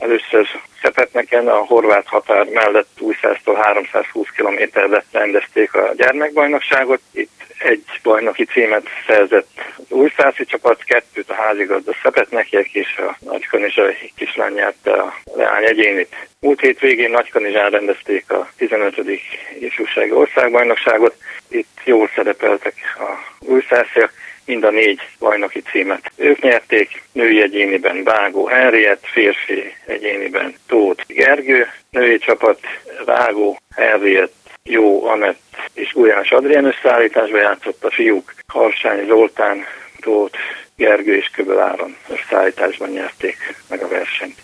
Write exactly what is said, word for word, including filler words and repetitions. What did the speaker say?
Először Szepetneken, a horvát határ mellett Újszásztól háromszázhúsz kilométerre rendezték a gyermekbajnokságot. Itt egy bajnoki címet szerzett az újszászi csapat, kettőt a házigazda Szepetnekiek, és a Nagykanizsai kislány nyerte a leány egyénit. Múlt hét végén Nagykanizsán rendezték a tizenötödik ifjúsági országbajnokságot. Itt jól szerepeltek a újszásziak, mind a négy bajnoki címet ők nyerték, női egyéniben Vágó Henriett, férfi egyéniben Tóth Gergő, női csapat Vágó Henriett, Jó Anett és Gulyás Adrien összeállításba játszott, a fiúk Harsány Zoltán, Tóth Gergő és Köböl Áron összeállításban nyerték meg a versenyt.